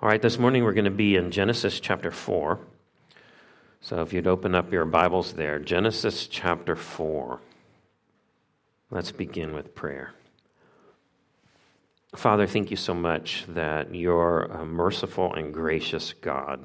All right, this morning we're going to be in Genesis chapter 4. So if you'd open up your Bibles there, Genesis chapter 4. Let's begin with prayer. Father, thank you so much that you're a merciful and gracious God.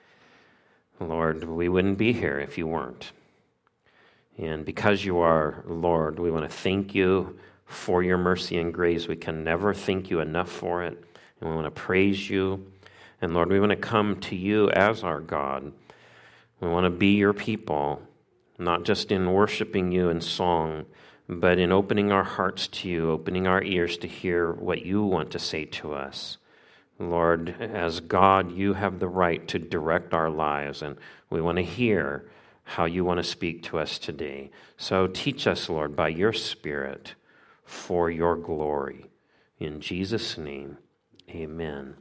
Lord, we wouldn't be here if you weren't. And because you are, Lord, we want to thank you for your mercy and grace. We can never thank you enough for it. And we want to praise you. And Lord, we want to come to you as our God. We want to be your people, not just in worshiping you in song, but in opening our hearts to you, opening our ears to hear what you want to say to us. Lord, as God, you have the right to direct our lives, and we want to hear how you want to speak to us today. So teach us, Lord, by your Spirit for your glory. In Jesus' name, amen.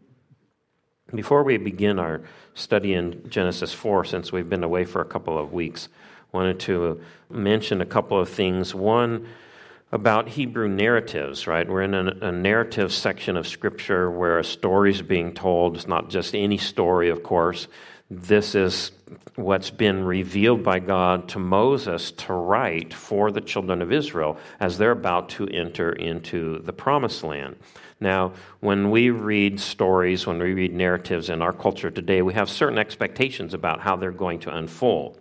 Before we begin our study in Genesis 4, since we've been away for a couple of weeks, I wanted to mention a couple of things. One, about Hebrew narratives, right? We're in a narrative section of Scripture where a story is being told. It's not just any story, of course. This is what's been revealed by God to Moses to write for the children of Israel as they're about to enter into the Promised Land. Now, when we read stories, when we read narratives in our culture today, we have certain expectations about how they're going to unfold.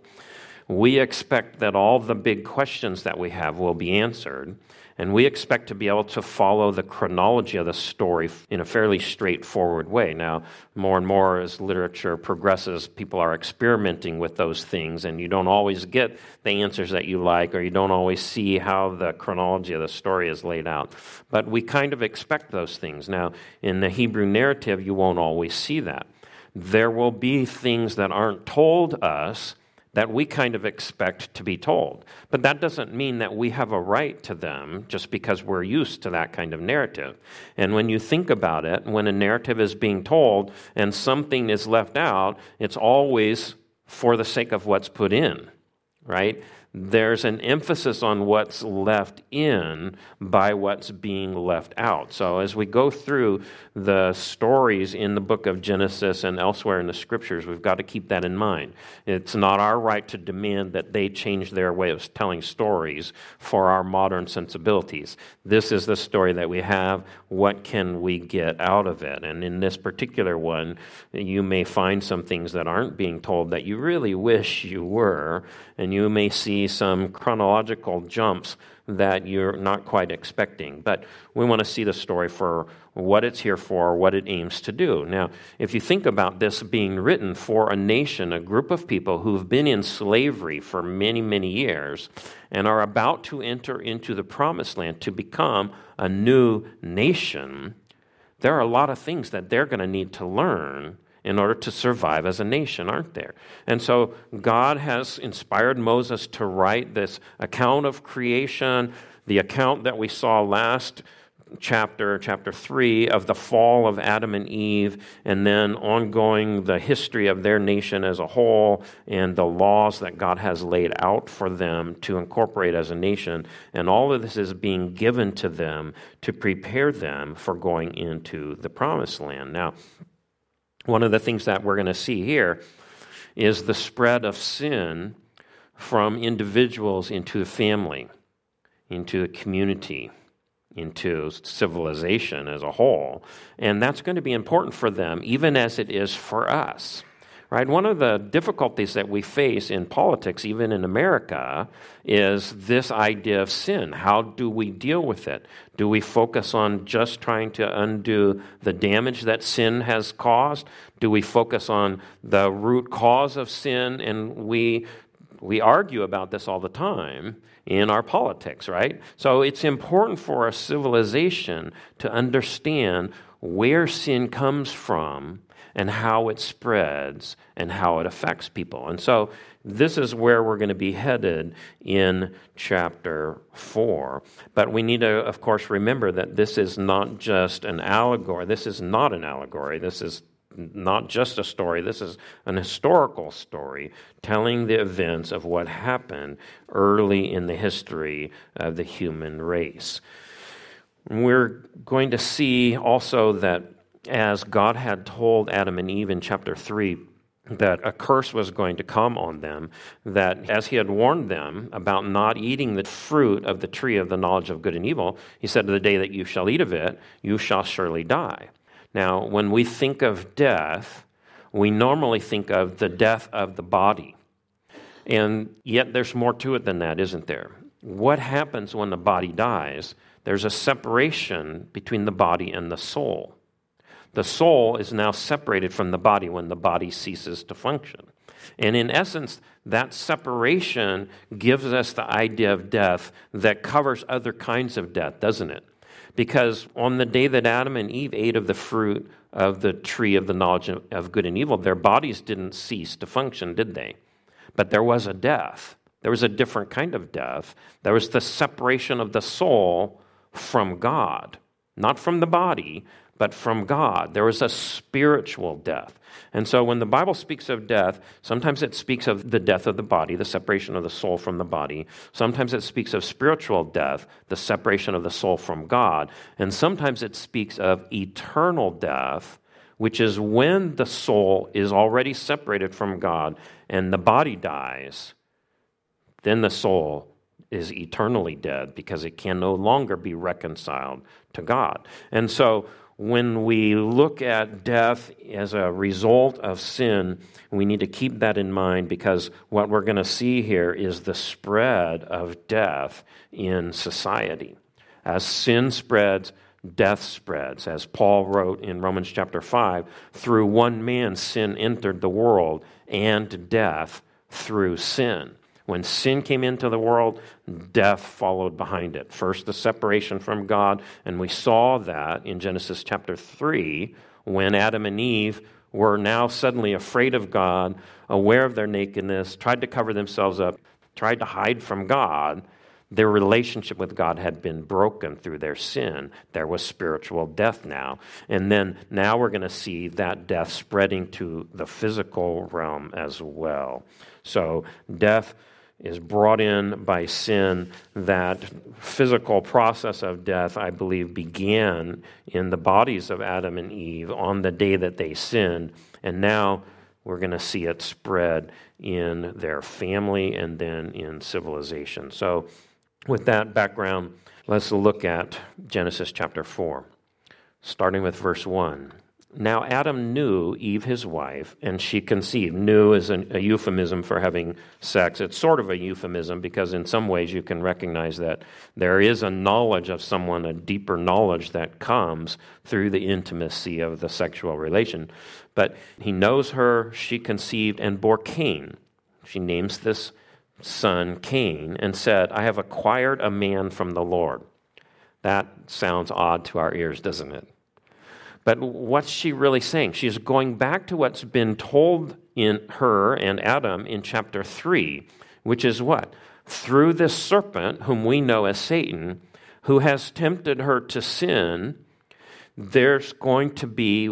We expect that all the big questions that we have will be answered, and we expect to be able to follow the chronology of the story in a fairly straightforward way. Now, more and more as literature progresses, people are experimenting with those things, and you don't always get the answers that you like, or you don't always see how the chronology of the story is laid out. But we kind of expect those things. Now, in the Hebrew narrative, you won't always see that. There will be things that aren't told us that we kind of expect to be told. But that doesn't mean that we have a right to them just because we're used to that kind of narrative. And when you think about it, when a narrative is being told and something is left out, it's always for the sake of what's put in, right? There's an emphasis on what's left in by what's being left out. So as we go through the stories in the book of Genesis and elsewhere in the Scriptures, we've got to keep that in mind. It's not our right to demand that they change their way of telling stories for our modern sensibilities. This is the story that we have. What can we get out of it? And in this particular one, you may find some things that aren't being told that you really wish you were, and you may see some chronological jumps that you're not quite expecting. But we want to see the story for what it's here for, what it aims to do. Now, if you think about this being written for a nation, a group of people who've been in slavery for many, many years and are about to enter into the Promised Land to become a new nation, there are a lot of things that they're going to need to learn in order to survive as a nation, aren't there? And so God has inspired Moses to write this account of creation, the account that we saw last chapter 3, of the fall of Adam and Eve, and then ongoing the history of their nation as a whole and the laws that God has laid out for them to incorporate as a nation. And all of this is being given to them to prepare them for going into the Promised Land. Now, one of the things that we're going to see here is the spread of sin from individuals into the family, into the community, into civilization as a whole. And that's going to be important for them, even as it is for us. Right? One of the difficulties that we face in politics, even in America, is this idea of sin. How do we deal with it? Do we focus on just trying to undo the damage that sin has caused? Do we focus on the root cause of sin? And we argue about this all the time in our politics, right? So it's important for a civilization to understand where sin comes from and how it spreads and how it affects people. And so this is where we're going to be headed in chapter 4. But we need to, of course, remember that this is not just an allegory. This is not an allegory. This is not just a story. This is an historical story telling the events of what happened early in the history of the human race. We're going to see also that as God had told Adam and Eve in chapter 3 that a curse was going to come on them, that as he had warned them about not eating the fruit of the tree of the knowledge of good and evil, he said, "The day that you shall eat of it, you shall surely die." Now, when we think of death, we normally think of the death of the body. And yet there's more to it than that, isn't there? What happens when the body dies? There's a separation between the body and the soul. The soul is now separated from the body when the body ceases to function. And in essence, that separation gives us the idea of death that covers other kinds of death, doesn't it? Because on the day that Adam and Eve ate of the fruit of the tree of the knowledge of good and evil, their bodies didn't cease to function, did they? But there was a death. There was a different kind of death. There was the separation of the soul from God, not from the body, but from God. There was a spiritual death. And so when the Bible speaks of death, sometimes it speaks of the death of the body, the separation of the soul from the body. Sometimes it speaks of spiritual death, the separation of the soul from God. And sometimes it speaks of eternal death, which is when the soul is already separated from God and the body dies, then the soul is eternally dead because it can no longer be reconciled to God. And so when we look at death as a result of sin, we need to keep that in mind, because what we're going to see here is the spread of death in society. As sin spreads, death spreads. As Paul wrote in Romans chapter 5, through one man sin entered the world, and death through sin. When sin came into the world, death followed behind it. First, the separation from God, and we saw that in Genesis chapter 3, when Adam and Eve were now suddenly afraid of God, aware of their nakedness, tried to cover themselves up, tried to hide from God. Their relationship with God had been broken through their sin. There was spiritual death now. And then now we're going to see that death spreading to the physical realm as well. So death is brought in by sin. That physical process of death, I believe, began in the bodies of Adam and Eve on the day that they sinned. And now we're going to see it spread in their family and then in civilization. So with that background, let's look at Genesis chapter 4, starting with verse 1. Now Adam knew Eve his wife, and she conceived. Knew is a euphemism for having sex. It's sort of a euphemism because in some ways you can recognize that there is a knowledge of someone, a deeper knowledge that comes through the intimacy of the sexual relation. But he knows her, she conceived and bore Cain. She names this son Cain and said, "I have acquired a man from the Lord." That sounds odd to our ears, doesn't it? But what's she really saying? She's going back to what's been told in her and Adam in chapter 3, which is what? Through this serpent, whom we know as Satan, who has tempted her to sin, there's going to be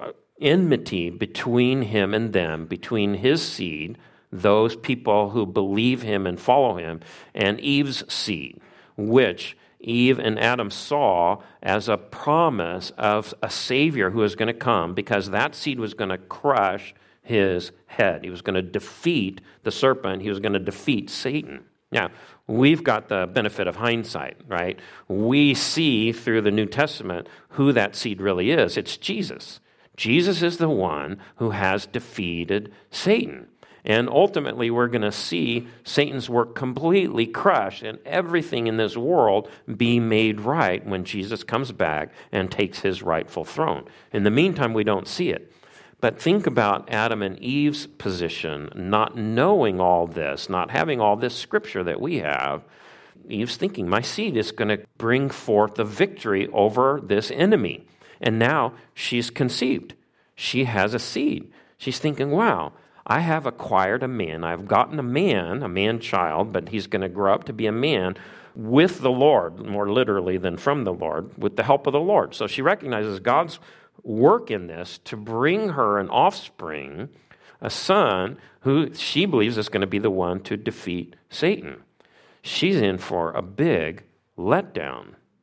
enmity between him and them, between his seed, those people who believe him and follow him, and Eve's seed, which Eve and Adam saw as a promise of a Savior who was going to come, because that seed was going to crush his head. He was going to defeat the serpent. He was going to defeat Satan. Now, we've got the benefit of hindsight, right? We see through the New Testament who that seed really is. It's Jesus. Jesus is the one who has defeated Satan. And ultimately, we're going to see Satan's work completely crushed and everything in this world be made right when Jesus comes back and takes his rightful throne. In the meantime, we don't see it. But think about Adam and Eve's position, not knowing all this, not having all this scripture that we have. Eve's thinking, my seed is going to bring forth the victory over this enemy. And now she's conceived. She has a seed. She's thinking, wow, I have acquired a man. I've gotten a man child, but he's going to grow up to be a man with the Lord, more literally than from the Lord, with the help of the Lord. So she recognizes God's work in this to bring her an offspring, a son, who she believes is going to be the one to defeat Satan. She's in for a big letdown.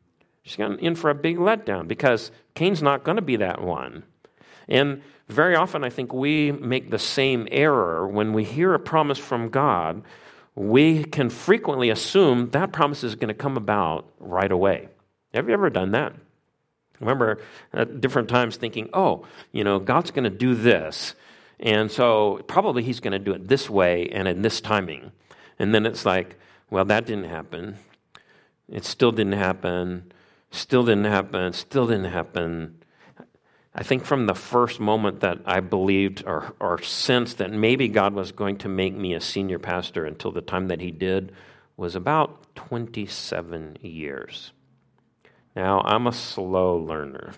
She's in for a big letdown because Cain's not going to be that one. And very often I think we make the same error. When we hear a promise from God, we can frequently assume that promise is going to come about right away. Have you ever done that? I remember at different times thinking, God's going to do this. And so probably he's going to do it this way and in this timing. And then it's like, well, that didn't happen. It still didn't happen. Still didn't happen. Still didn't happen. I think from the first moment that I believed or sensed that maybe God was going to make me a senior pastor until the time that he did was about 27 years. Now, I'm a slow learner.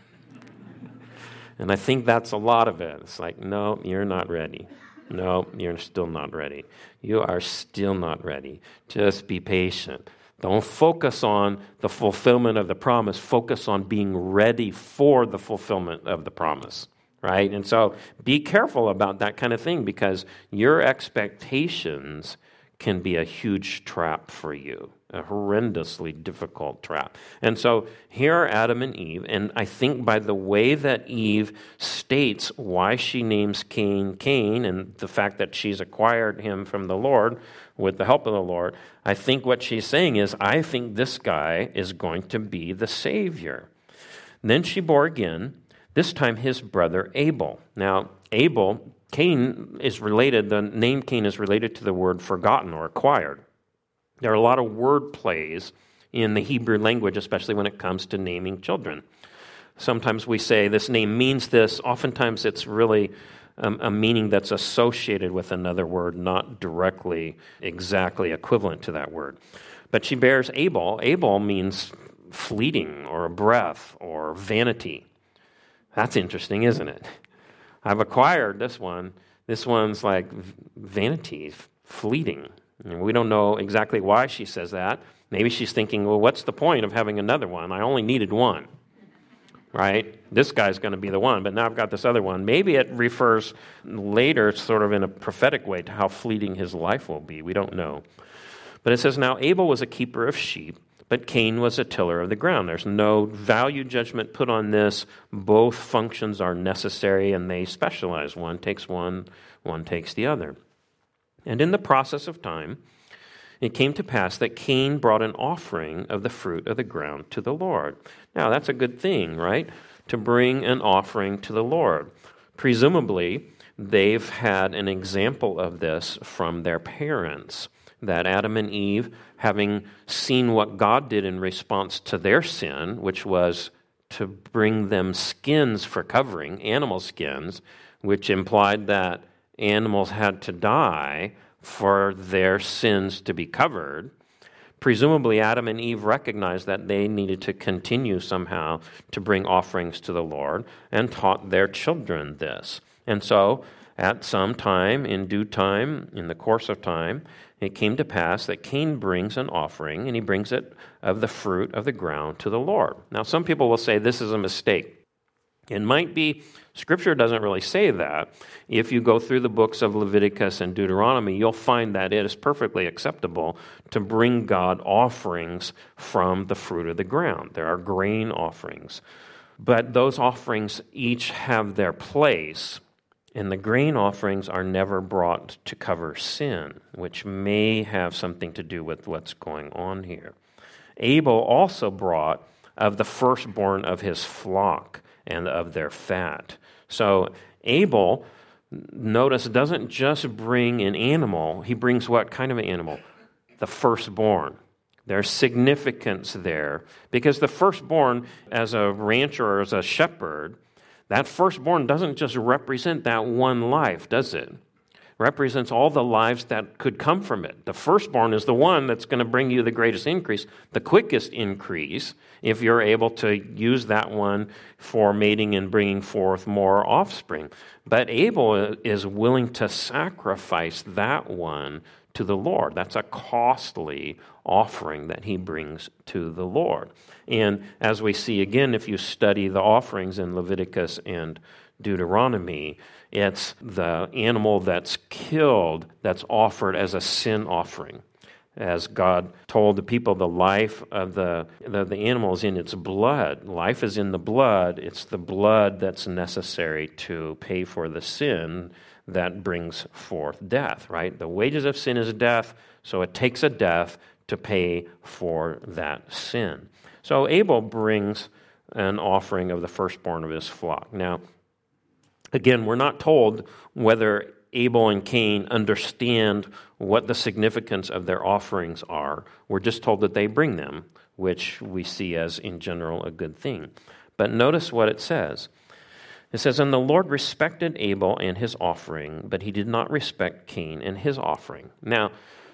And I think that's a lot of it. It's like, no, you're not ready. No, you're still not ready. You are still not ready. Just be patient. Don't focus on the fulfillment of the promise. Focus on being ready for the fulfillment of the promise, right? And so be careful about that kind of thing because your expectations can be a huge trap for you, a horrendously difficult trap. And so here are Adam and Eve, and I think by the way that Eve states why she names Cain Cain and the fact that she's acquired him from the Lord with the help of the Lord, I think what she's saying is, I think this guy is going to be the Savior. And then she bore again, this time his brother Abel. Now, Cain is related, the name Cain is related to the word forgotten or acquired. There are a lot of word plays in the Hebrew language, especially when it comes to naming children. Sometimes we say this name means this. Oftentimes it's really a meaning that's associated with another word, not directly exactly equivalent to that word. But she bears Abel. Abel means fleeting or a breath or vanity. That's interesting, isn't it? I've acquired this one. This one's like vanity, fleeting. And we don't know exactly why she says that. Maybe she's thinking, well, what's the point of having another one? I only needed one, right? This guy's going to be the one, but now I've got this other one. Maybe it refers later sort of in a prophetic way to how fleeting his life will be. We don't know. But it says, now Abel was a keeper of sheep, but Cain was a tiller of the ground. There's no value judgment put on this. Both functions are necessary, and they specialize. One takes one takes the other. And in the process of time, it came to pass that Cain brought an offering of the fruit of the ground to the Lord. Now, that's a good thing, right? To bring an offering to the Lord. Presumably, they've had an example of this from their parents, that Adam and Eve, having seen what God did in response to their sin, which was to bring them skins for covering, animal skins, which implied that animals had to die for their sins to be covered. Presumably, Adam and Eve recognized that they needed to continue somehow to bring offerings to the Lord and taught their children this. And so, at some time, in due time, in the course of time, it came to pass that Cain brings an offering, and he brings it of the fruit of the ground to the Lord. Now, some people will say this is a mistake. It might be, Scripture doesn't really say that. If you go through the books of Leviticus and Deuteronomy, you'll find that it is perfectly acceptable to bring God offerings from the fruit of the ground. There are grain offerings. But those offerings each have their place, and the grain offerings are never brought to cover sin, which may have something to do with what's going on here. Abel also brought of the firstborn of his flock and of their fat. So Abel, notice, doesn't just bring an animal. He brings what kind of an animal? The firstborn. There's significance there because the firstborn, as a rancher or as a shepherd, that firstborn doesn't just represent that one life, does it? Represents all the lives that could come from it. The firstborn is the one that's going to bring you the greatest increase, the quickest increase, if you're able to use that one for mating and bringing forth more offspring. But Abel is willing to sacrifice that one to the Lord. That's a costly offering that he brings to the Lord. And as we see again, if you study the offerings in Leviticus and Deuteronomy, it's the animal that's killed that's offered as a sin offering. as God told the people, the life of the animal is in its blood. Life is in the blood. It's the blood that's necessary to pay for the sin that brings forth death, right? The wages of sin is death, so it takes a death to pay for that sin. So Abel brings an offering of the firstborn of his flock. Now, again, we're not told whether Abel and Cain understand what the significance of their offerings are. We're just told that they bring them, which we see as, in general, a good thing. But notice what it says. It says, "And the Lord respected Abel and his offering, but he did not respect Cain and his offering." Now,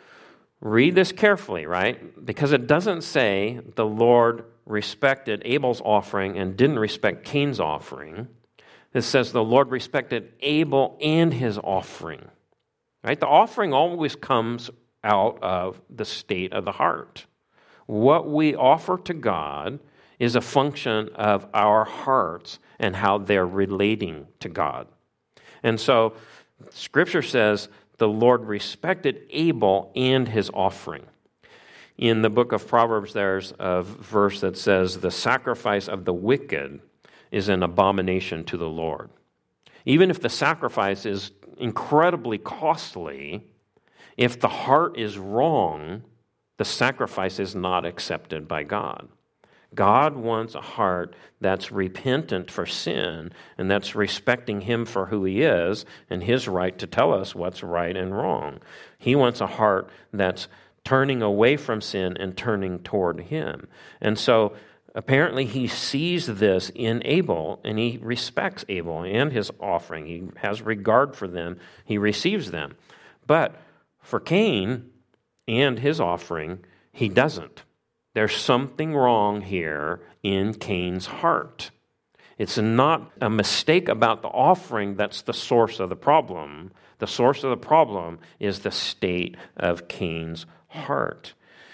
read this carefully, right? Because it doesn't say the Lord respected Abel's offering and didn't respect Cain's offering. It says the Lord respected Abel and his offering. Right? The offering always comes out of the state of the heart. What we offer to God is a function of our hearts and how they're relating to God. And so Scripture says the Lord respected Abel and his offering. In the book of Proverbs, there's a verse that says, "The sacrifice of the wicked is an abomination to the Lord." Even if the sacrifice is incredibly costly, if the heart is wrong, the sacrifice is not accepted by God. God wants a heart that's repentant for sin and that's respecting Him for who He is and His right to tell us what's right and wrong. He wants a heart that's turning away from sin and turning toward Him. And so apparently He sees this in Abel, and He respects Abel and his offering. He has regard for them. He receives them. But for Cain and his offering, He doesn't. There's something wrong here in Cain's heart. It's not a mistake about the offering that's the source of the problem. The source of the problem is the state of Cain's heart.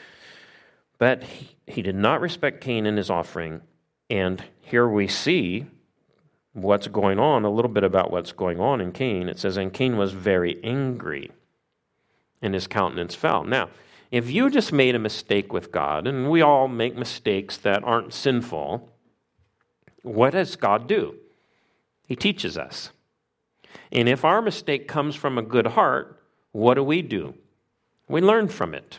But he did not respect Cain and his offering. And here we see what's going on, a little bit about what's going on in Cain. It says, "And Cain was very angry, and his countenance fell." Now, if you just made a mistake with God, and we all make mistakes that aren't sinful, what does God do? He teaches us. And if our mistake comes from a good heart, what do? We learn from it.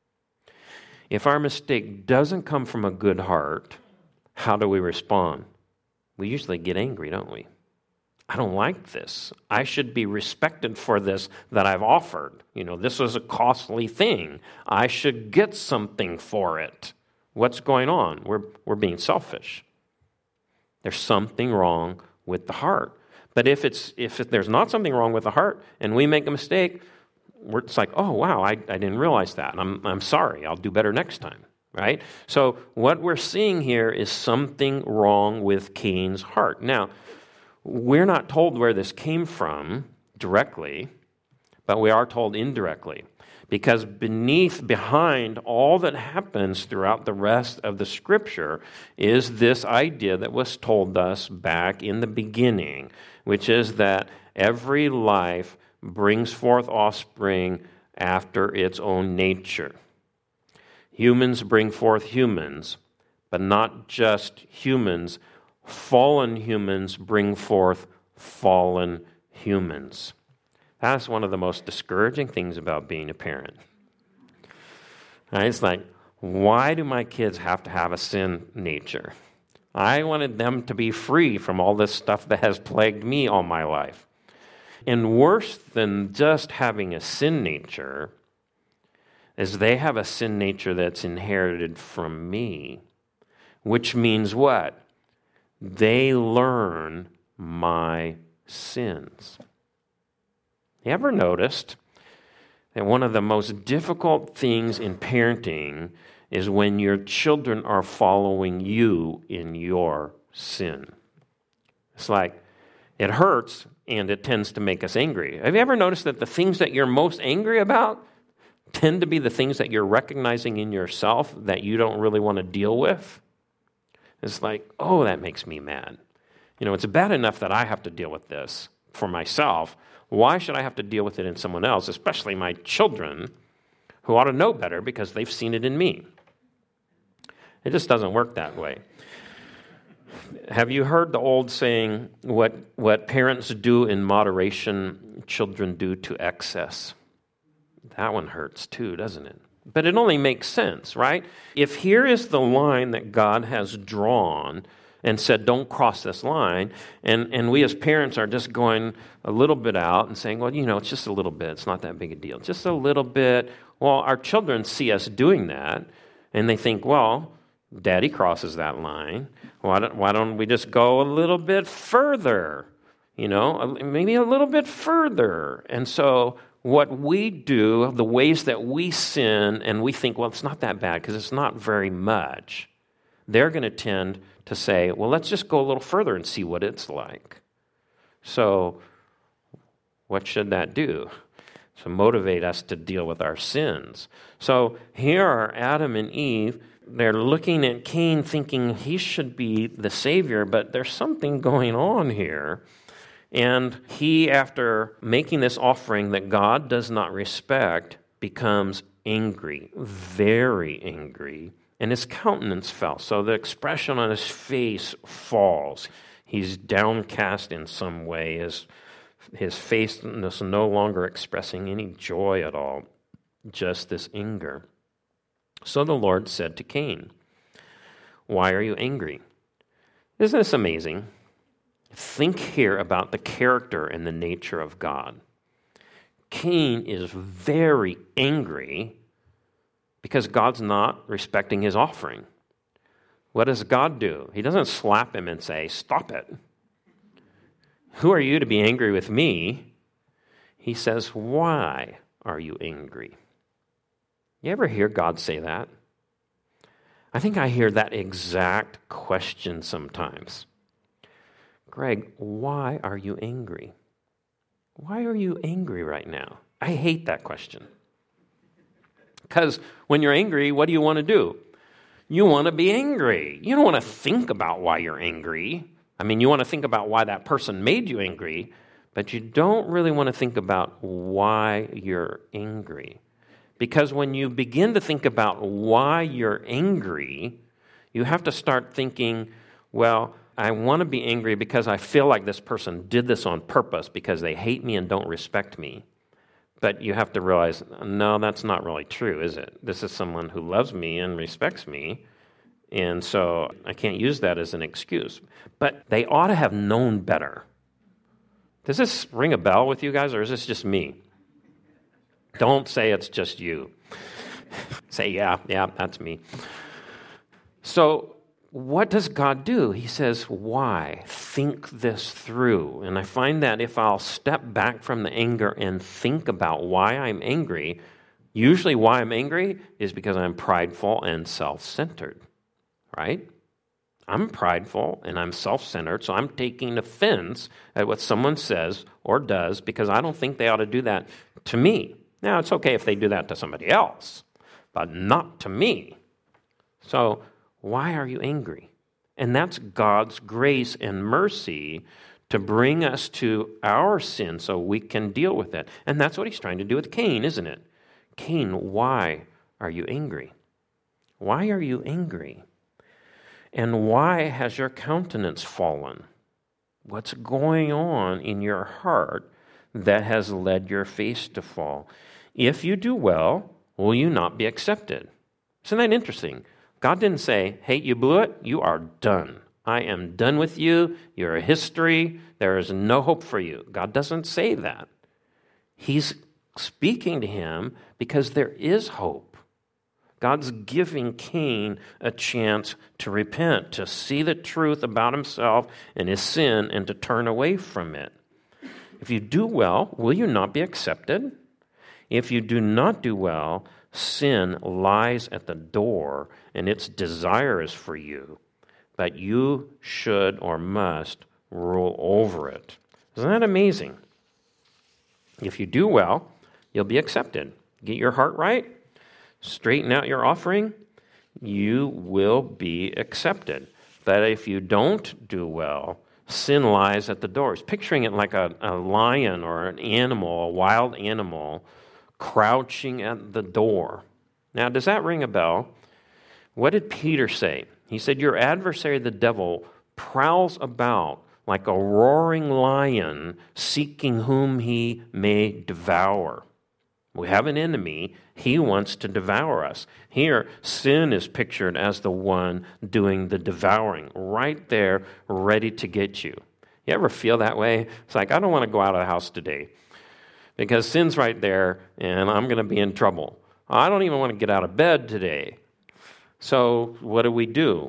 If our mistake doesn't come from a good heart, how do we respond? We usually get angry, don't we? I don't like this. I should be respected for this that I've offered. This is a costly thing. I should get something for it. What's going on? We're being selfish. There's something wrong with the heart. But if there's not something wrong with the heart and we make a mistake, it's like, oh, wow, I didn't realize that. I'm sorry. I'll do better next time, right? So what we're seeing here is something wrong with Cain's heart. Now, we're not told where this came from directly, but we are told indirectly. Because behind all that happens throughout the rest of the Scripture is this idea that was told us back in the beginning, which is that every life brings forth offspring after its own nature. Humans bring forth humans, but not just humans. Fallen humans bring forth fallen humans. That's one of the most discouraging things about being a parent. It's like, why do my kids have to have a sin nature? I wanted them to be free from all this stuff that has plagued me all my life. And worse than just having a sin nature is they have a sin nature that's inherited from me, which means what? They learn my sins. You ever noticed that one of the most difficult things in parenting is when your children are following you in your sin? It's like, it hurts and it tends to make us angry. Have you ever noticed that the things that you're most angry about tend to be the things that you're recognizing in yourself that you don't really want to deal with? It's like, oh, that makes me mad. It's bad enough that I have to deal with this for myself. Why should I have to deal with it in someone else, especially my children, who ought to know better because they've seen it in me. It just doesn't work that way. Have you heard the old saying, what parents do in moderation, children do to excess? That one hurts too, doesn't it? But it only makes sense, right? If here is the line that God has drawn and said, don't cross this line, and we as parents are just going a little bit out and saying, well, it's just a little bit. It's not that big a deal. Just a little bit. Well, our children see us doing that, and they think, well, Daddy crosses that line. Why don't we just go a little bit further? Maybe a little bit further. And so what we do, the ways that we sin, and we think, well, it's not that bad because it's not very much, they're going to tend to say, well, let's just go a little further and see what it's like. So what should that do? So motivate us to deal with our sins. So here are Adam and Eve. They're looking at Cain thinking he should be the Savior, but there's something going on here. And he, after making this offering that God does not respect, becomes angry, very angry, and his countenance fell. So the expression on his face falls. He's downcast in some way. His face is no longer expressing any joy at all, just this anger. So the Lord said to Cain, why are you angry? Isn't this amazing? Think here about the character and the nature of God. Cain is very angry because God's not respecting his offering. What does God do? He doesn't slap him and say, stop it. Who are you to be angry with me? He says, why are you angry? You ever hear God say that? I think I hear that exact question sometimes. Greg, why are you angry? Why are you angry right now? I hate that question. Because when you're angry, what do you want to do? You want to be angry. You don't want to think about why you're angry. I mean, you want to think about why that person made you angry, but you don't really want to think about why you're angry. Because when you begin to think about why you're angry, you have to start thinking, well, I want to be angry because I feel like this person did this on purpose because they hate me and don't respect me. But you have to realize, no, that's not really true, is it? This is someone who loves me and respects me, and so I can't use that as an excuse. But they ought to have known better. Does this ring a bell with you guys, or is this just me? Don't say it's just you. Say, yeah, that's me. So what does God do? He says, why? Think this through. And I find that if I'll step back from the anger and think about why I'm angry, usually why I'm angry is because I'm prideful and self-centered, right? I'm prideful and I'm self-centered, so I'm taking offense at what someone says or does because I don't think they ought to do that to me. Now, it's okay if they do that to somebody else, but not to me. So, why are you angry? And that's God's grace and mercy to bring us to our sin so we can deal with it. And that's what he's trying to do with Cain, isn't it? Cain, why are you angry? Why are you angry? And why has your countenance fallen? What's going on in your heart that has led your face to fall? If you do well, will you not be accepted? Isn't that interesting? God didn't say, hey, you blew it, you are done. I am done with you. You're a history. There is no hope for you. God doesn't say that. He's speaking to him because there is hope. God's giving Cain a chance to repent, to see the truth about himself and his sin, and to turn away from it. If you do well, will you not be accepted? If you do not do well, sin lies at the door, and its desire is for you, but you should or must rule over it. Isn't that amazing? If you do well, you'll be accepted. Get your heart right, straighten out your offering, you will be accepted. But if you don't do well, sin lies at the doors. Picturing it like a lion or an animal, a wild animal, crouching at the door. Now, does that ring a bell? What did Peter say? He said, your adversary, the devil, prowls about like a roaring lion, seeking whom he may devour. We have an enemy. He wants to devour us. Here, sin is pictured as the one doing the devouring, right there, ready to get you. You ever feel that way? It's like, I don't want to go out of the house today because sin's right there and I'm going to be in trouble. I don't even want to get out of bed today. So what do?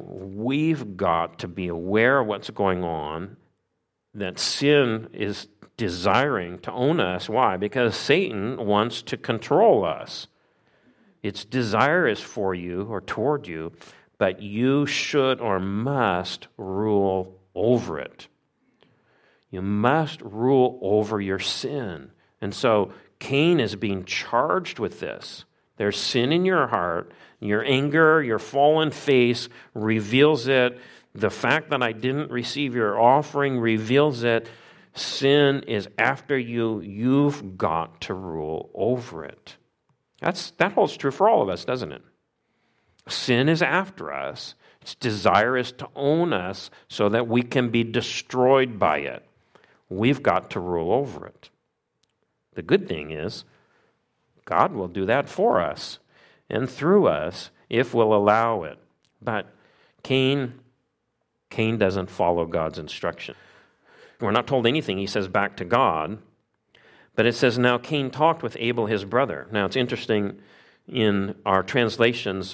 We've got to be aware of what's going on, that sin is desiring to own us. Why? Because Satan wants to control us. Its desire is for you or toward you, but you should or must rule over it. You must rule over your sin. And so Cain is being charged with this. There's sin in your heart. Your anger, your fallen face reveals it. The fact that I didn't receive your offering reveals it. Sin is after you. You've got to rule over it. That holds true for all of us, doesn't it? Sin is after us. Its desire is to own us so that we can be destroyed by it. We've got to rule over it. The good thing is, God will do that for us and through us if we'll allow it. But Cain doesn't follow God's instruction. We're not told anything, he says, back to God. But it says, now Cain talked with Abel, his brother. Now it's interesting, in our translations,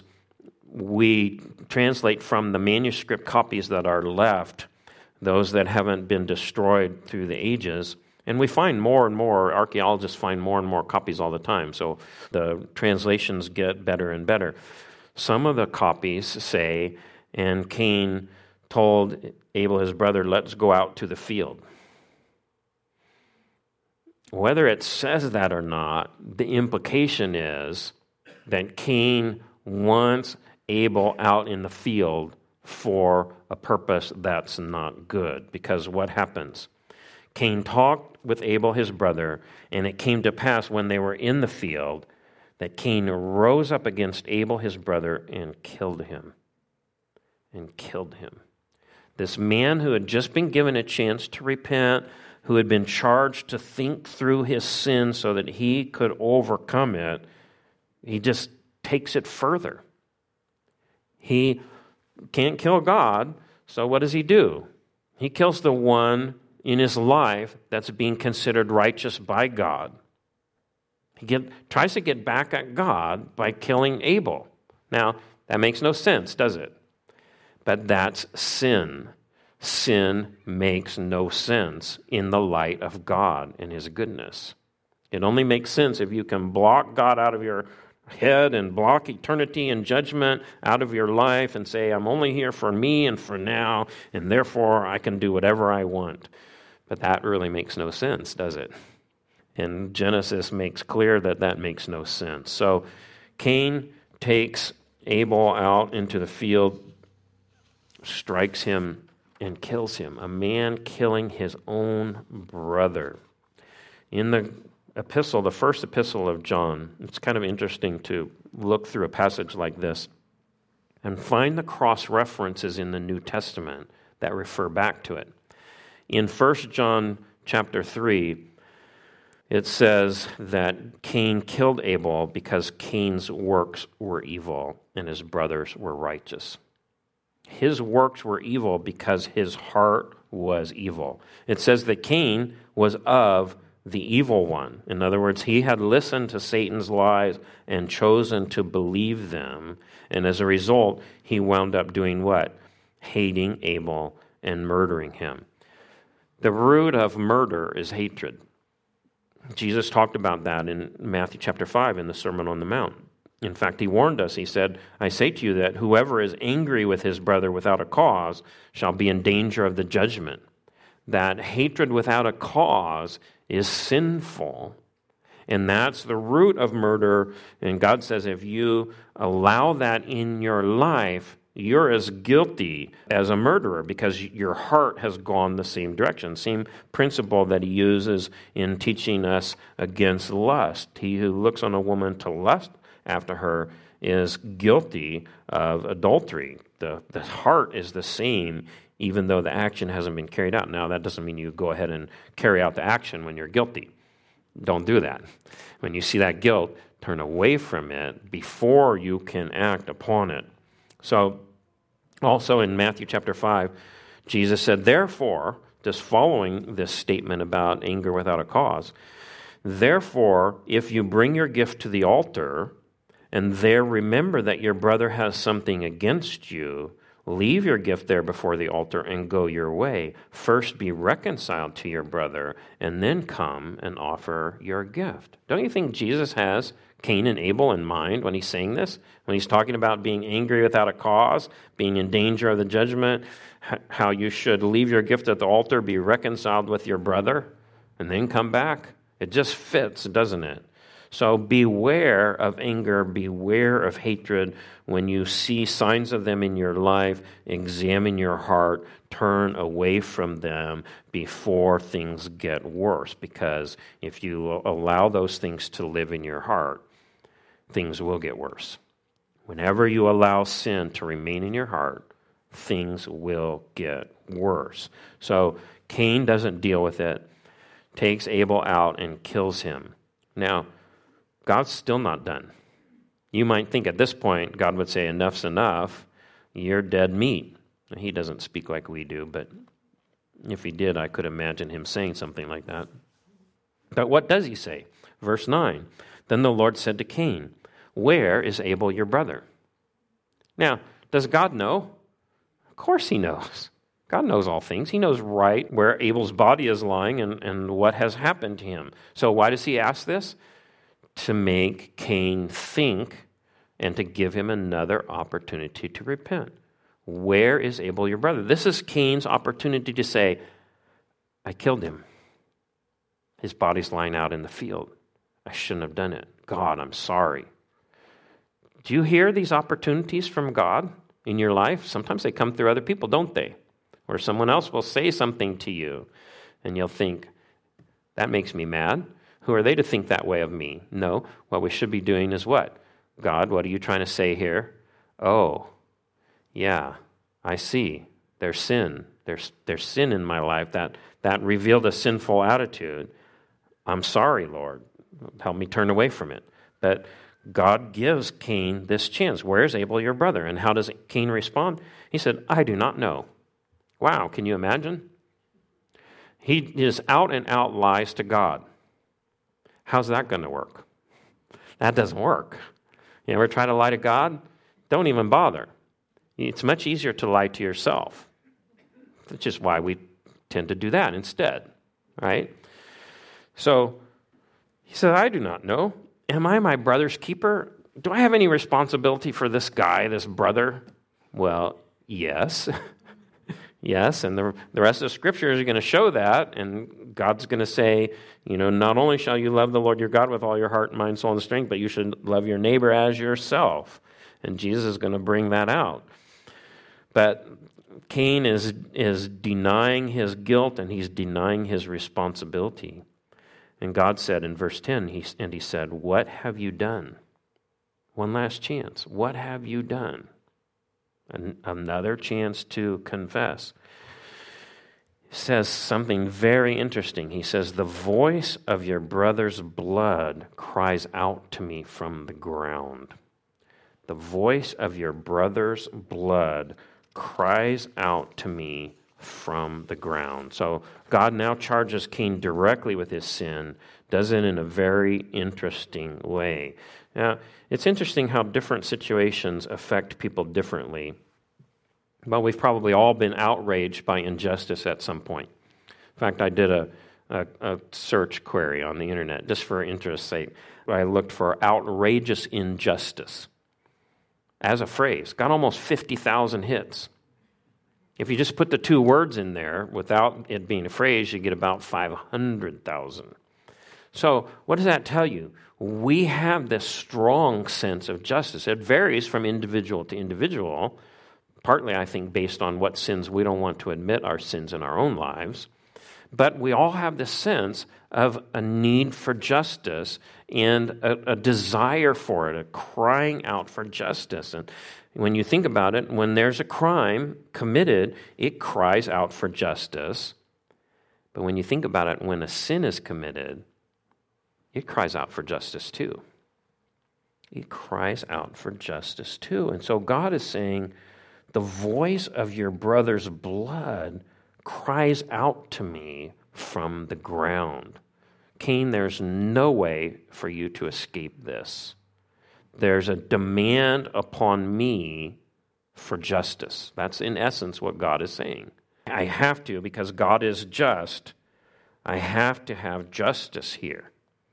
we translate from the manuscript copies that are left, those that haven't been destroyed through the ages. And we find more and more, archaeologists find more and more copies all the time. So the translations get better and better. Some of the copies say, and Cain told Abel, his brother, let's go out to the field. Whether it says that or not, the implication is that Cain wants Abel out in the field for a purpose that's not good. Because what happens? Cain talked with Abel, his brother, and it came to pass when they were in the field that Cain rose up against Abel, his brother, and killed him. This man who had just been given a chance to repent, who had been charged to think through his sin so that he could overcome it, he just takes it further. He can't kill God, so what does he do? He kills the one in his life that's being considered righteous by God. He tries to get back at God by killing Abel. Now, that makes no sense, does it? But that's sin. Sin makes no sense in the light of God and his goodness. It only makes sense if you can block God out of your head and block eternity and judgment out of your life and say, I'm only here for me and for now, and therefore I can do whatever I want. But that really makes no sense, does it? And Genesis makes clear that that makes no sense. So Cain takes Abel out into the field, strikes him, and kills him. A man killing his own brother. In the epistle, the first epistle of John, it's kind of interesting to look through a passage like this and find the cross references in the New Testament that refer back to it. In 1 John chapter 3, it says that Cain killed Abel because Cain's works were evil and his brothers were righteous. His works were evil because his heart was evil. It says that Cain was of the evil one. In other words, he had listened to Satan's lies and chosen to believe them. And as a result, he wound up doing what? Hating Abel and murdering him. The root of murder is hatred. Jesus talked about that in Matthew chapter 5 in the Sermon on the Mount. In fact, he warned us. He said, I say to you that whoever is angry with his brother without a cause shall be in danger of the judgment. That hatred without a cause is sinful. And that's the root of murder. And God says if you allow that in your life, you're as guilty as a murderer because your heart has gone the same direction. Same principle that he uses in teaching us against lust. He who looks on a woman to lust after her is guilty of adultery. The heart is the same, even though the action hasn't been carried out. Now, that doesn't mean you go ahead and carry out the action when you're guilty. Don't do that. When you see that guilt, turn away from it before you can act upon it. So, also in Matthew chapter 5, Jesus said, therefore, just following this statement about anger without a cause, therefore, if you bring your gift to the altar, and there remember that your brother has something against you, leave your gift there before the altar and go your way. First be reconciled to your brother, and then come and offer your gift. Don't you think Jesus has Cain and Abel in mind when he's saying this? When he's talking about being angry without a cause, being in danger of the judgment, how you should leave your gift at the altar, be reconciled with your brother, and then come back? It just fits, doesn't it? So beware of anger, beware of hatred. When you see signs of them in your life, examine your heart, turn away from them before things get worse. Because if you allow those things to live in your heart, things will get worse. Whenever you allow sin to remain in your heart, things will get worse. So Cain doesn't deal with it, takes Abel out and kills him. Now, God's still not done. You might think at this point, God would say, enough's enough, you're dead meat. He doesn't speak like we do, but if he did, I could imagine him saying something like that. But what does he say? Verse 9, then the Lord said to Cain, where is Abel your brother? Now, does God know? Of course he knows. God knows all things. He knows right where Abel's body is lying and what has happened to him. So why does he ask this? To make Cain think and to give him another opportunity to repent. Where is Abel your brother? This is Cain's opportunity to say, I killed him. His body's lying out in the field. I shouldn't have done it. God, I'm sorry. Do you hear these opportunities from God in your life? Sometimes they come through other people, don't they? Or someone else will say something to you, and you'll think, that makes me mad. Who are they to think that way of me? No, what we should be doing is what? God, what are you trying to say here? Oh, yeah, I see. There's sin. There's sin in my life that revealed a sinful attitude. I'm sorry, Lord. Help me turn away from it. But God gives Cain this chance. Where's Abel, your brother? And how does Cain respond? He said, I do not know. Wow, can you imagine? He is out and out lies to God. How's that going to work? That doesn't work. You ever try to lie to God? Don't even bother. It's much easier to lie to yourself. That's just why we tend to do that instead, right? So he said, I do not know. Am I my brother's keeper? Do I have any responsibility for this guy, this brother? Well, yes. Yes, and the rest of the scriptures are going to show that, and God's going to say, not only shall you love the Lord your God with all your heart, mind, soul, and strength, but you should love your neighbor as yourself. And Jesus is going to bring that out. But Cain is denying his guilt, and he's denying his responsibility. And God said in verse 10, he said, what have you done? One last chance. What have you done? Another chance to confess. He says something very interesting. He says, the voice of your brother's blood cries out to me from the ground. The voice of your brother's blood cries out to me from the ground. So God now charges Cain directly with his sin, does it in a very interesting way. Now, it's interesting how different situations affect people differently. But we've probably all been outraged by injustice at some point. In fact, I did a search query on the internet just for interest's sake. I looked for outrageous injustice as a phrase. Got almost 50,000 hits. If you just put the two words in there without it being a phrase, you get about 500,000. So what does that tell you? We have this strong sense of justice. It varies from individual to individual, partly, I think, based on what sins we don't want to admit our sins in our own lives. But we all have this sense of a need for justice and a desire for it, a crying out for justice. And when you think about it, when there's a crime committed, it cries out for justice. But when you think about it, when a sin is committed, it cries out for justice too. It cries out for justice too. And so God is saying, the voice of your brother's blood cries out to me from the ground. Cain, there's no way for you to escape this. There's a demand upon me for justice. That's in essence what God is saying. I have to, because God is just, I have to have justice here.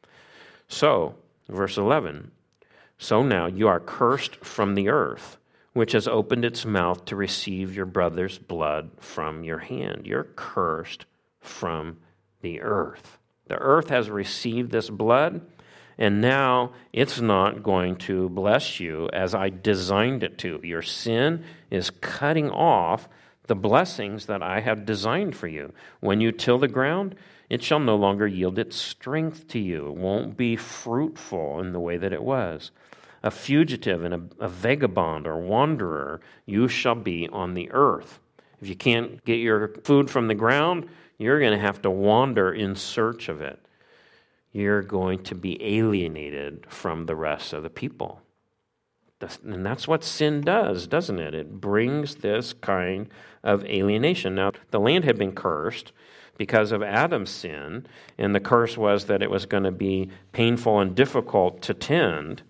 So, verse 11, so now you are cursed from the earth, which has opened its mouth to receive your brother's blood from your hand. You're cursed from the earth. The earth has received this blood, and now it's not going to bless you as I designed it to. Your sin is cutting off the blessings that I have designed for you. When you till the ground, it shall no longer yield its strength to you. It won't be fruitful in the way that it was. A fugitive and a vagabond or wanderer, you shall be on the earth. If you can't get your food from the ground, you're going to have to wander in search of it. You're going to be alienated from the rest of the people. And that's what sin does, doesn't it? It brings this kind of alienation. Now, the land had been cursed because of Adam's sin, and the curse was that it was going to be painful and difficult to tend.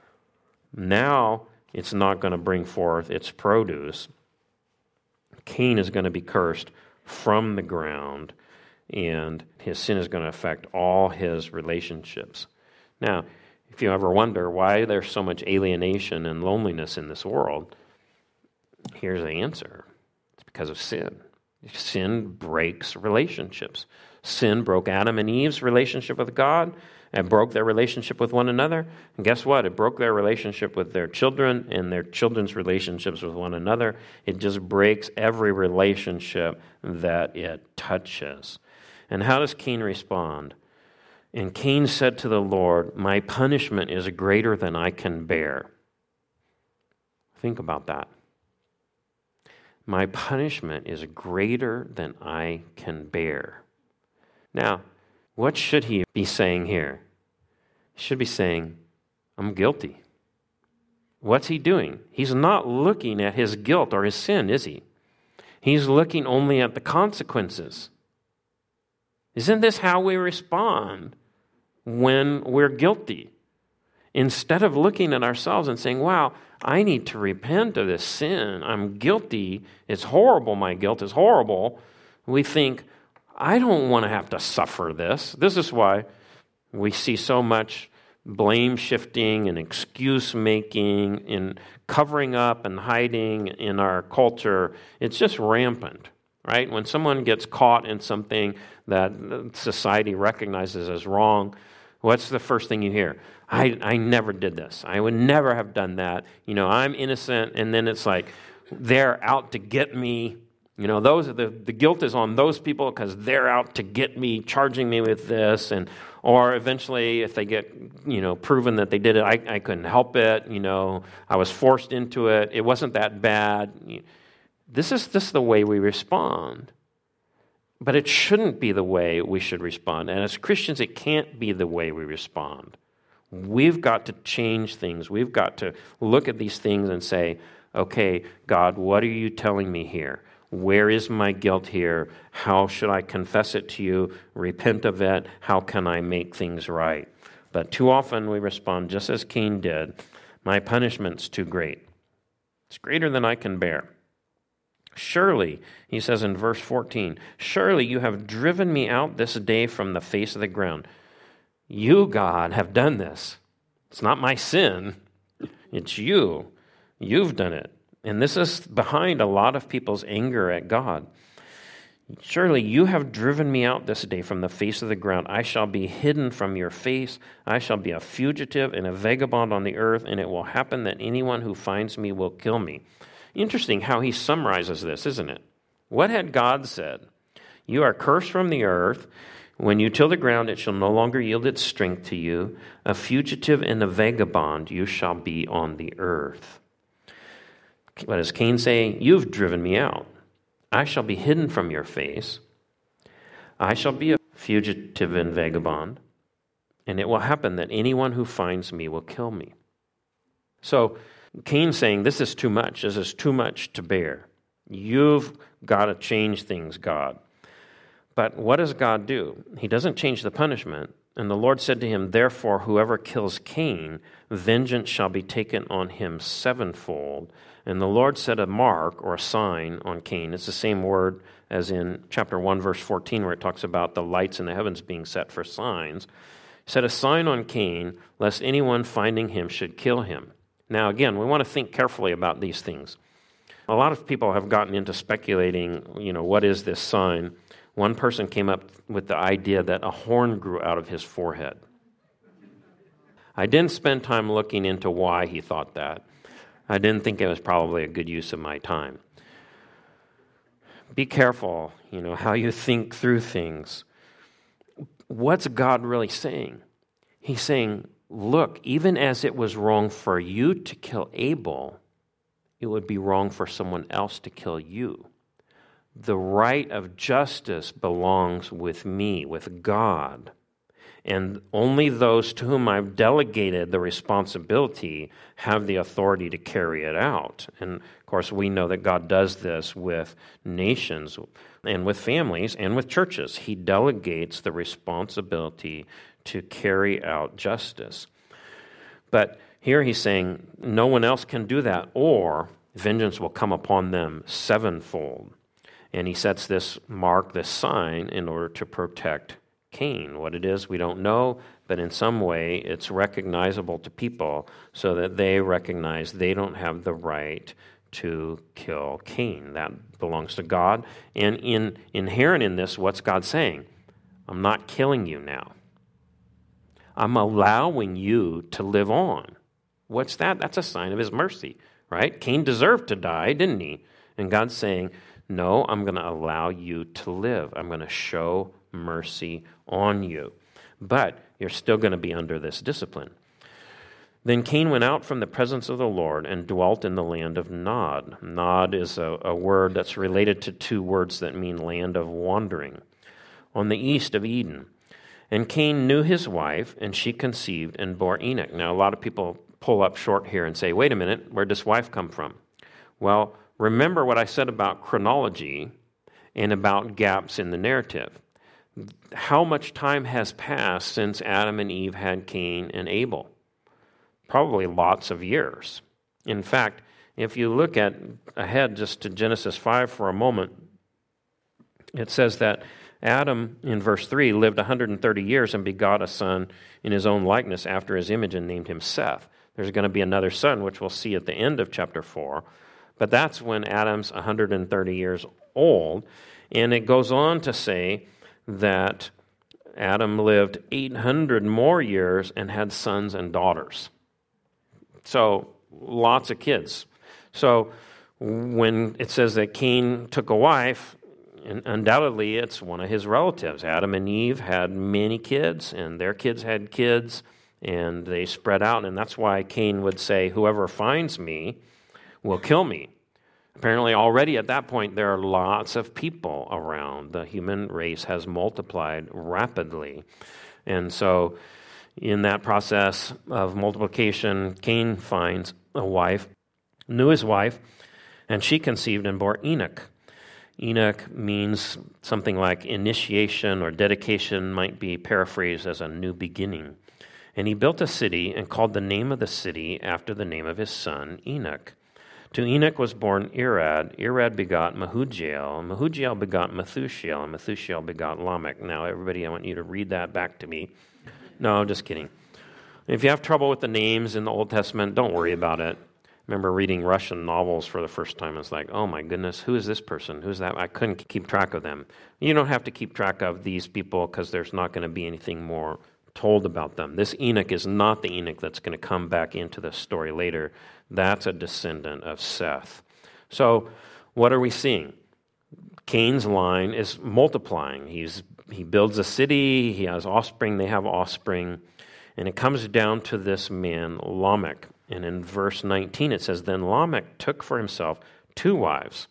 Now, it's not going to bring forth its produce. Cain is going to be cursed from the ground, and his sin is going to affect all his relationships. Now, if you ever wonder why there's so much alienation and loneliness in this world, here's the answer. It's because of sin. Sin breaks relationships. Sin broke Adam and Eve's relationship with God and broke their relationship with one another. And guess what? It broke their relationship with their children and their children's relationships with one another. It just breaks every relationship that it touches. And how does Cain respond? And Cain said to the Lord, my punishment is greater than I can bear. Think about that. My punishment is greater than I can bear. Now, what should he be saying here? He should be saying, I'm guilty. What's he doing? He's not looking at his guilt or his sin, is he? He's looking only at the consequences. Isn't this how we respond when we're guilty? Instead of looking at ourselves and saying, wow, I need to repent of this sin. I'm guilty. It's horrible. My guilt is horrible. We think, I don't want to have to suffer this. This is why we see so much blame shifting and excuse making and covering up and hiding in our culture. It's just rampant, right? When someone gets caught in something that society recognizes as wrong, what's the first thing you hear? I never did this. I would never have done that. I'm innocent, and then it's like they're out to get me. Those are the guilt is on those people because they're out to get me, charging me with this, or eventually if they get proven that they did it, I couldn't help it. I was forced into it. It wasn't that bad. This is just the way we respond. But it shouldn't be the way we should respond. And as Christians, it can't be the way we respond. We've got to change things. We've got to look at these things and say, okay, God, what are you telling me here? Where is my guilt here? How should I confess it to you, repent of it? How can I make things right? But too often we respond just as Cain did. My punishment's too great. It's greater than I can bear. Surely, he says in verse 14, surely you have driven me out this day from the face of the ground. You, God, have done this. It's not my sin. It's you. You've done it. And this is behind a lot of people's anger at God. Surely you have driven me out this day from the face of the ground. I shall be hidden from your face. I shall be a fugitive and a vagabond on the earth, and it will happen that anyone who finds me will kill me. interesting how he summarizes this, isn't it? What had God said? You are cursed from the earth. When you till the ground, it shall no longer yield its strength to you. A fugitive and a vagabond you shall be on the earth. What does Cain say? You've driven me out. I shall be hidden from your face. I shall be a fugitive and vagabond. And it will happen that anyone who finds me will kill me. So Cain's saying, this is too much. This is too much to bear. You've got to change things, God. But what does God do? He doesn't change the punishment. And the Lord said to him, therefore, whoever kills Cain, vengeance shall be taken on him sevenfold. And the Lord set a mark or a sign on Cain. It's the same word as in chapter 1, verse 14, where it talks about the lights in the heavens being set for signs. Set a sign on Cain, lest anyone finding him should kill him. Now, again, we want to think carefully about these things. A lot of people have gotten into speculating, what is this sign? One person came up with the idea that a horn grew out of his forehead. I didn't spend time looking into why he thought that. I didn't think it was probably a good use of my time. Be careful, how you think through things. What's God really saying? He's saying, look, even as it was wrong for you to kill Abel, it would be wrong for someone else to kill you. The right of justice belongs with me, with God. And only those to whom I've delegated the responsibility have the authority to carry it out. And, of course, we know that God does this with nations and with families and with churches. He delegates the responsibility to carry out justice. But here he's saying no one else can do that, or vengeance will come upon them sevenfold. And he sets this mark, this sign, in order to protect Cain. What it is, we don't know, but in some way it's recognizable to people so that they recognize they don't have the right to kill Cain. That belongs to God. And inherent in this, what's God saying? I'm not killing you now. I'm allowing you to live on. What's that? That's a sign of his mercy, right? Cain deserved to die, didn't he? And God's saying, no, I'm going to allow you to live. I'm going to show mercy on you. But you're still going to be under this discipline. Then Cain went out from the presence of the Lord and dwelt in the land of Nod. Nod is a word that's related to two words that mean land of wandering, on the east of Eden. And Cain knew his wife, and she conceived and bore Enoch. Now, a lot of people pull up short here and say, wait a minute, where'd this wife come from? Well, remember what I said about chronology and about gaps in the narrative. How much time has passed since Adam and Eve had Cain and Abel? Probably lots of years. In fact, if you look ahead just to Genesis 5 for a moment, it says that Adam, in verse 3, lived 130 years and begot a son in his own likeness after his image and named him Seth. There's going to be another son, which we'll see at the end of chapter 4. But that's when Adam's 130 years old. And it goes on to say that Adam lived 800 more years and had sons and daughters. So lots of kids. So when it says that Cain took a wife, undoubtedly it's one of his relatives. Adam and Eve had many kids, and their kids had kids, and they spread out. And that's why Cain would say, whoever finds me will kill me. Apparently already at that point there are lots of people around. The human race has multiplied rapidly. And so in that process of multiplication, Cain finds a wife, knew his wife, and she conceived and bore Enoch. Enoch means something like initiation or dedication, might be paraphrased as a new beginning. And he built a city and called the name of the city after the name of his son, Enoch. To Enoch was born Irad. Irad begot Mehujael. Mehujael begot Methushael. And Methushael begot Lamech. Now, everybody, I want you to read that back to me. No, just kidding. If you have trouble with the names in the Old Testament, don't worry about it. I remember reading Russian novels for the first time. It's like, oh my goodness, who is this person? Who's that? I couldn't keep track of them. You don't have to keep track of these people because there's not going to be anything more told about them. This Enoch is not the Enoch that's going to come back into the story later. That's a descendant of Seth. So what are we seeing? Cain's line is multiplying. He builds a city, he has offspring, they have offspring, and it comes down to this man, Lamech. And in verse 19 it says, Then Lamech took for himself 2 wives.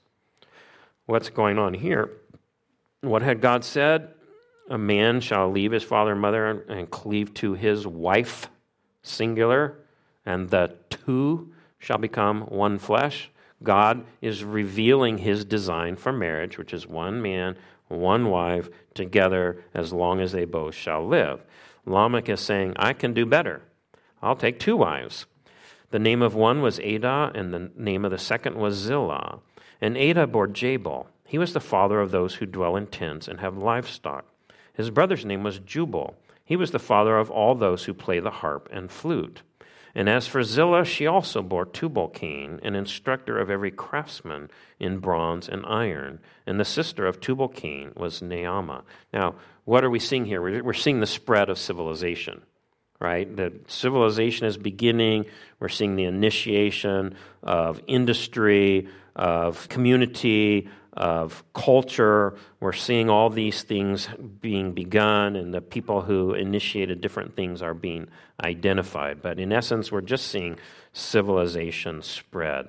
What's going on here? What had God said? A man shall leave his father and mother and cleave to his wife, singular, and the 2 shall become one flesh. God is revealing his design for marriage, which is one man, one wife, together as long as they both shall live. Lamech is saying, I can do better. I'll take 2 wives. The name of one was Adah, and the name of the second was Zillah. And Adah bore Jabal. He was the father of those who dwell in tents and have livestock. His brother's name was Jubal. He was the father of all those who play the harp and flute. And as for Zillah, she also bore Tubal-Cain, an instructor of every craftsman in bronze and iron. And the sister of Tubal-Cain was Naamah. Now, what are we seeing here? We're seeing the spread of civilization, right? The civilization is beginning. We're seeing the initiation of industry, of community, of culture. We're seeing all these things being begun, and the people who initiated different things are being identified. But in essence, we're just seeing civilization spread.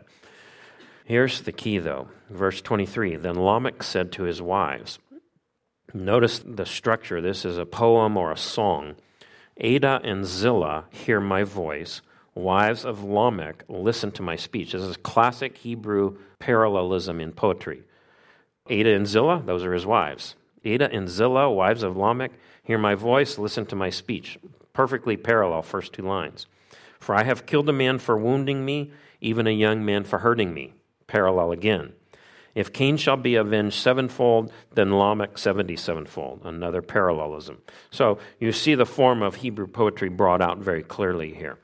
Here's the key, though. Verse 23, Then Lamech said to his wives. Notice the structure. This is a poem or a song. Adah and Zillah, hear my voice. Wives of Lamech, listen to my speech. This is classic Hebrew parallelism in poetry. Adah and Zillah, those are his wives. Adah and Zillah, wives of Lamech, hear my voice, listen to my speech. Perfectly parallel, first 2 lines. For I have killed a man for wounding me, even a young man for hurting me. Parallel again. If Cain shall be avenged 7-fold, then Lamech 77-fold. Another parallelism. So you see the form of Hebrew poetry brought out very clearly here.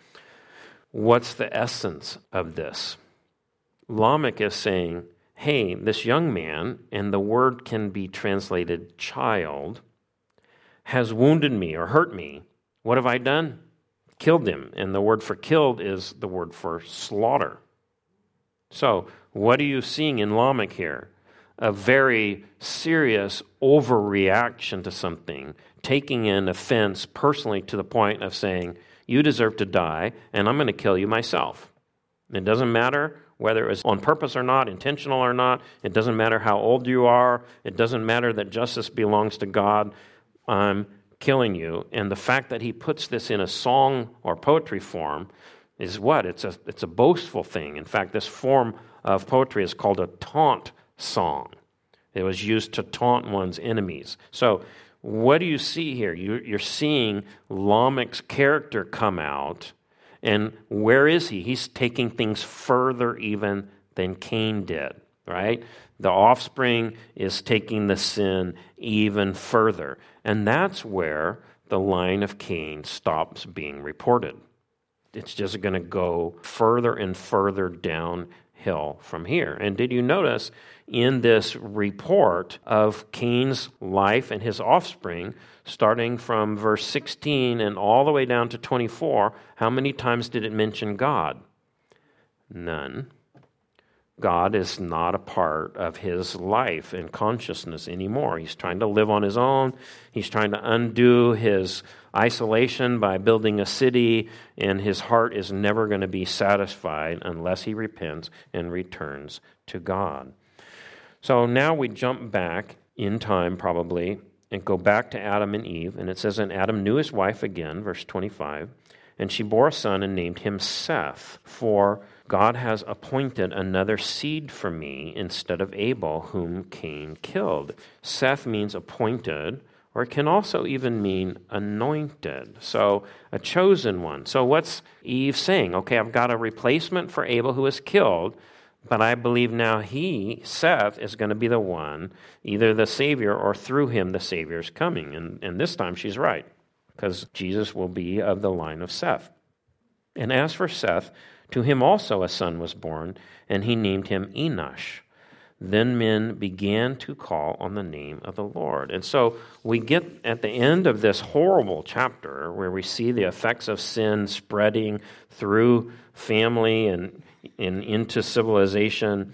What's the essence of this? Lamech is saying, hey, this young man, and the word can be translated child, has wounded me or hurt me. What have I done? Killed him. And the word for killed is the word for slaughter. So, what are you seeing in Lamech here? A very serious overreaction to something, taking an offense personally to the point of saying, you deserve to die, and I'm going to kill you myself. It doesn't matter whether it was on purpose or not, intentional or not. It doesn't matter how old you are. It doesn't matter that justice belongs to God. I'm killing you. And the fact that he puts this in a song or poetry form is what? It's a boastful thing. In fact, this form of poetry is called a taunt song. It was used to taunt one's enemies. So what do you see here? You're seeing Lamech's character come out. And where is he? He's taking things further even than Cain did, right? The offspring is taking the sin even further. And that's where the line of Cain stops being reported. It's just going to go further and further downhill from here. And did you notice in this report of Cain's life and his offspring, starting from verse 16 and all the way down to 24, how many times did it mention God? None. God is not a part of his life and consciousness anymore. He's trying to live on his own. He's trying to undo his isolation by building a city, and his heart is never going to be satisfied unless he repents and returns to God. So now we jump back in time probably and go back to Adam and Eve, and it says, and Adam knew his wife again, verse 25, and she bore a son and named him Seth, for God has appointed another seed for me instead of Abel, whom Cain killed. Seth means appointed, or it can also even mean anointed. So a chosen one. So what's Eve saying? Okay, I've got a replacement for Abel who was killed, but I believe now he, Seth, is going to be the one, either the Savior or through him the Savior is coming. And this time she's right, because Jesus will be of the line of Seth. And as for Seth, to him also a son was born, and he named him Enosh. Then men began to call on the name of the Lord. And so we get at the end of this horrible chapter where we see the effects of sin spreading through family and into civilization.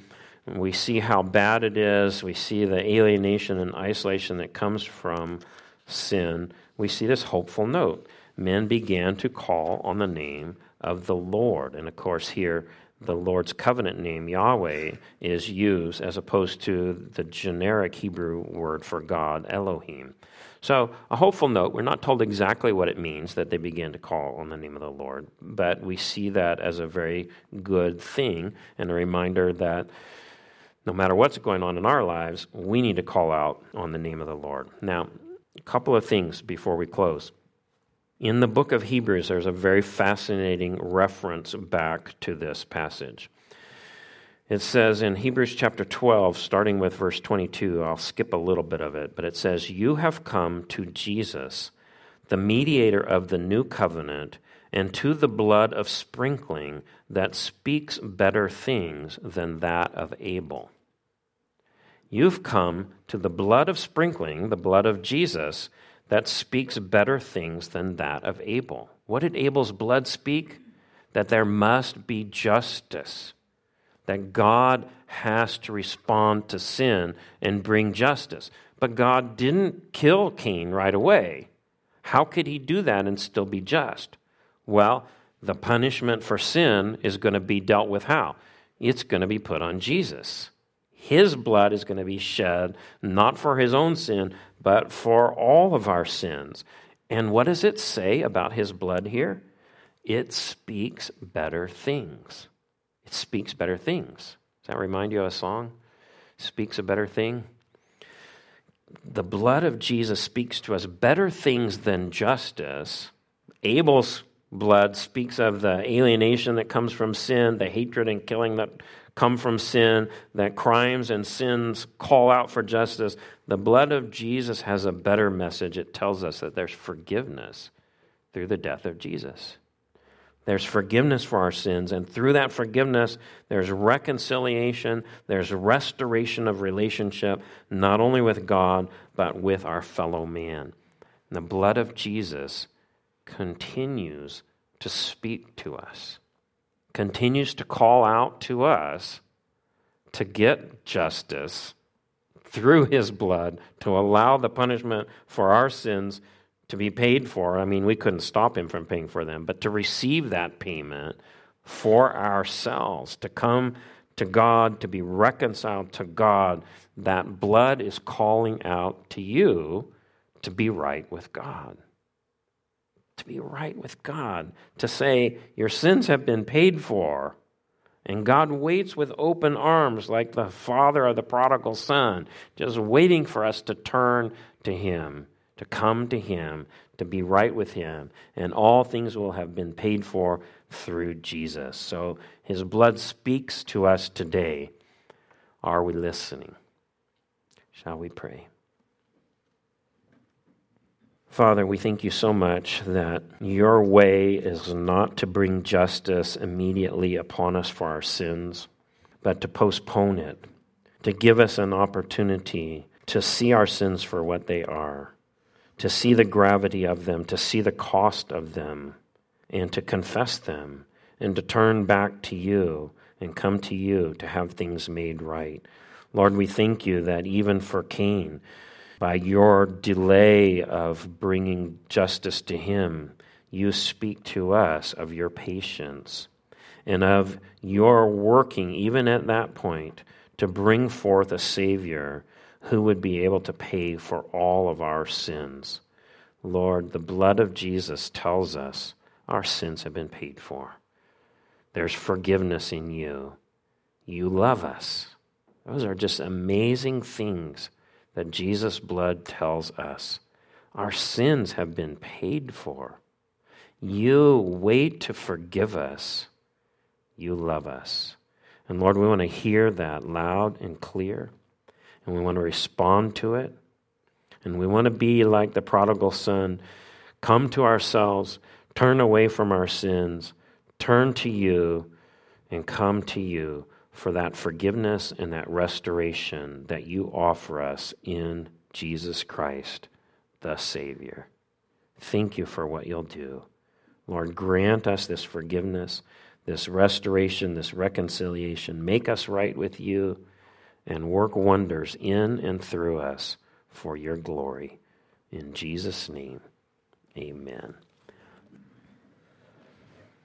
We see how bad it is. We see the alienation and isolation that comes from sin. We see this hopeful note. Men began to call on the name of the Lord. And of course here, the Lord's covenant name, Yahweh, is used as opposed to the generic Hebrew word for God, Elohim. So a hopeful note. We're not told exactly what it means that they began to call on the name of the Lord, but we see that as a very good thing and a reminder that no matter what's going on in our lives, we need to call out on the name of the Lord. Now, a couple of things before we close. In the book of Hebrews, there's a very fascinating reference back to this passage. It says in Hebrews chapter 12, starting with verse 22, I'll skip a little bit of it, but it says, "You have come to Jesus, the mediator of the new covenant, and to the blood of sprinkling that speaks better things than that of Abel." You've come to the blood of sprinkling, the blood of Jesus, that speaks better things than that of Abel. What did Abel's blood speak? That there must be justice, that God has to respond to sin and bring justice. But God didn't kill Cain right away. How could he do that and still be just? Well, the punishment for sin is going to be dealt with how? It's going to be put on Jesus. His blood is going to be shed, not for his own sin, but for all of our sins. And what does it say about his blood here? It speaks better things. It speaks better things. Does that remind you of a song? Speaks a better thing? The blood of Jesus speaks to us better things than justice. Abel's blood speaks of the alienation that comes from sin, the hatred and killing that come from sin, that crimes and sins call out for justice. The blood of Jesus has a better message. It tells us that there's forgiveness through the death of Jesus. There's forgiveness for our sins, and through that forgiveness, there's reconciliation, there's restoration of relationship, not only with God, but with our fellow man. And the blood of Jesus continues to speak to us, continues to call out to us to get justice through his blood, to allow the punishment for our sins to be paid for. I mean, we couldn't stop him from paying for them, but to receive that payment for ourselves, to come to God, to be reconciled to God, that blood is calling out to you to be right with God. To be right with God, to say your sins have been paid for, and God waits with open arms like the father of the prodigal son, just waiting for us to turn to him, to come to him, to be right with him, and all things will have been paid for through Jesus. So his blood speaks to us today. Are we listening? Shall we pray? Father, we thank you so much that your way is not to bring justice immediately upon us for our sins, but to postpone it, to give us an opportunity to see our sins for what they are, to see the gravity of them, to see the cost of them, and to confess them, and to turn back to you and come to you to have things made right. Lord, we thank you that even for Cain, by your delay of bringing justice to him, you speak to us of your patience and of your working, even at that point, to bring forth a Savior who would be able to pay for all of our sins. Lord, the blood of Jesus tells us our sins have been paid for. There's forgiveness in you. You love us. Those are just amazing things that Jesus' blood tells us. Our sins have been paid for. You wait to forgive us. You love us. And Lord, we want to hear that loud and clear, and we want to respond to it. And we want to be like the prodigal son, come to ourselves, turn away from our sins, turn to you, and come to you for that forgiveness and that restoration that you offer us in Jesus Christ, the Savior. Thank you for what you'll do. Lord, grant us this forgiveness, this restoration, this reconciliation. Make us right with you. and work wonders in and through us for your glory. In Jesus' name, amen.